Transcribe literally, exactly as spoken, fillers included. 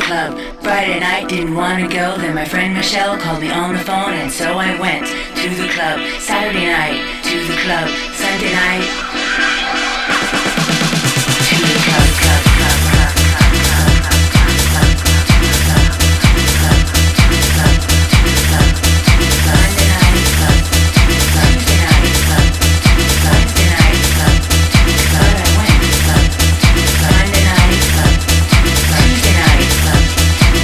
club. Friday night, didn't wanna go. Then my friend Michelle called me on the phone, and so I went to the club. Saturday night, to the